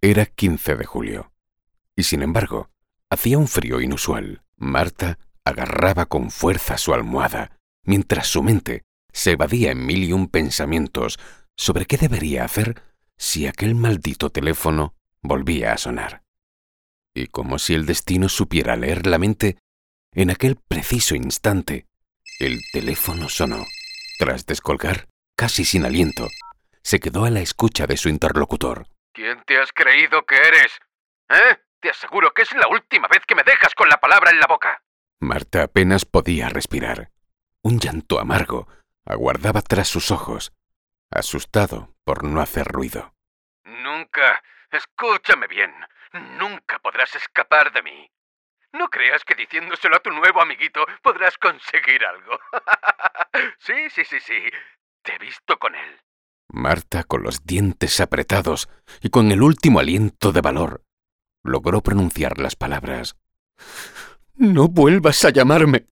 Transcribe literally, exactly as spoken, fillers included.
Era quince de julio, y sin embargo, hacía un frío inusual. Marta agarraba con fuerza su almohada, mientras su mente se evadía en mil y un pensamientos sobre qué debería hacer si aquel maldito teléfono volvía a sonar. Y como si el destino supiera leer la mente, en aquel preciso instante, el teléfono sonó. Tras descolgar, casi sin aliento, se quedó a la escucha de su interlocutor. ¿Quién te has creído que eres? ¿Eh? Te aseguro que es la última vez que me dejas con la palabra en la boca. Marta apenas podía respirar. Un llanto amargo aguardaba tras sus ojos, asustado por no hacer ruido. Nunca, escúchame bien, nunca podrás escapar de mí. No creas que diciéndoselo a tu nuevo amiguito podrás conseguir algo. Sí, sí, sí, sí, te he visto con él. Marta, con los dientes apretados y con el último aliento de valor, logró pronunciar las palabras. «No vuelvas a llamarme».